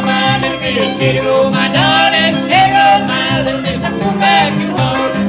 my little miss, she go, my darling, she go, my little miss, come back home.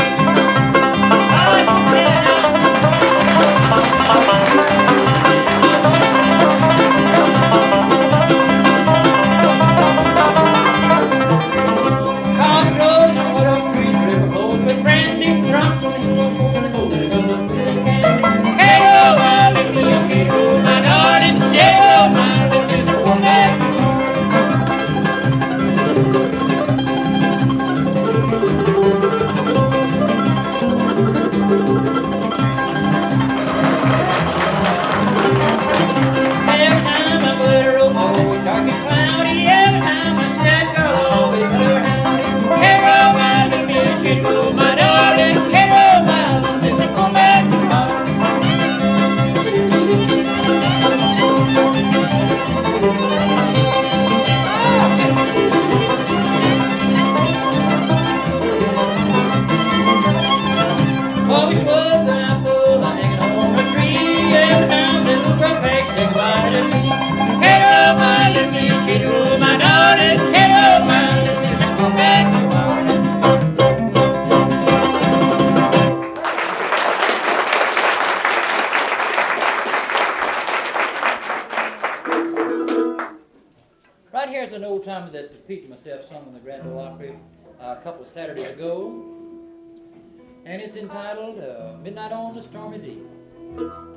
Right here is an old timer that Pete and myself sung in the Grand Ole Opry a couple of Saturdays ago, and it's entitled Midnight on the Stormy Deep.